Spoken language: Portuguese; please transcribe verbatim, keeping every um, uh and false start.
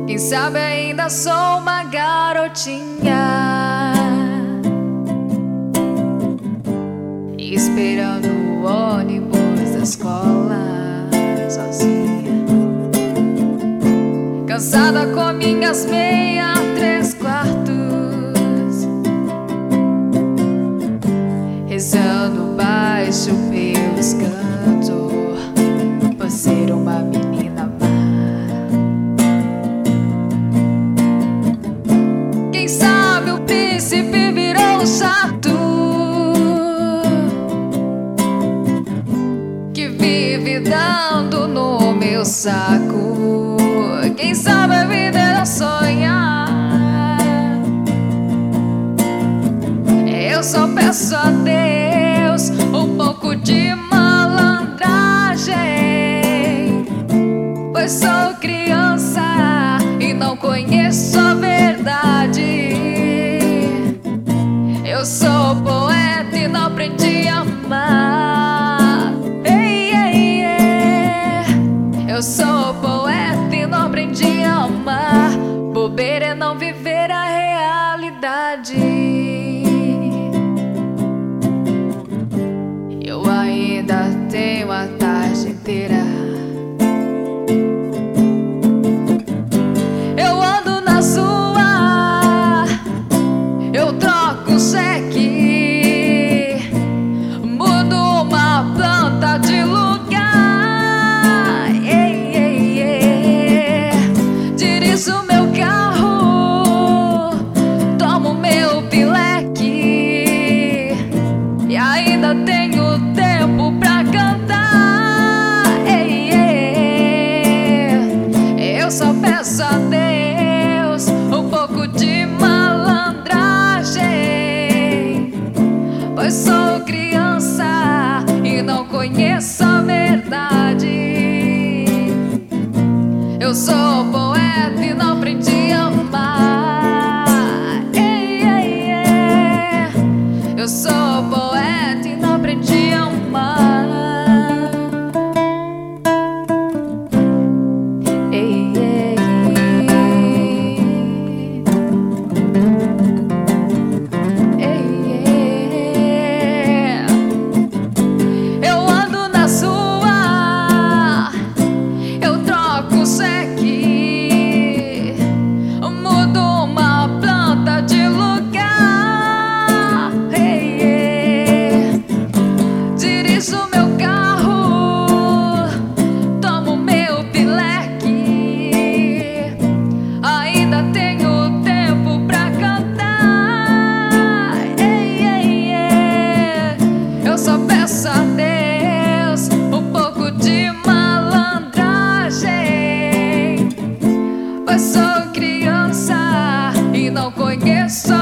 Quem sabe ainda sou uma garotinha, esperando o ônibus da escola sozinha, cansada com minhas meias três quartos, rezando baixo pelos cantos por ser uma menina má. Quem sabe o príncipe virou chato, que vive dando no meu saco. Quem sabe a vida era sonhar. Eu só peço a Deus um pouco de malandragem, pois sou criança e não conheço a verdade. Eu sou poeta e não aprendi a amar. Ei, ei, ei. Eu sou poeta e não aprendi a amar. Bobeira é não viver a realidade. Eu ainda tenho a tarde inteira. Eu ando na rua, eu troco cheque, mudo uma planta de lugar. Ei, ei, ei. Dirijo meu carro, tomo meu pileque e ainda tenho tempo pra cantar. Ei, ei. Eu só peço a Deus um pouco de malandragem, pois sou criança e não conheço a verdade. Eu sou poeta e não aprendi a amar. Ei, ei, ei. Eu sou poeta e não aprendi a amar. Ei, ei, ei, ei. Eu ando na rua, eu troco cheque, mudo uma planta de lugar. Ei, ei. Dirijo meu carro, tomo meu pileque, ainda tenho tempo pra cantar. Ei, ei, ei. Eu só peço a Deus um pouco de malandragem, pois sou criança e não conheço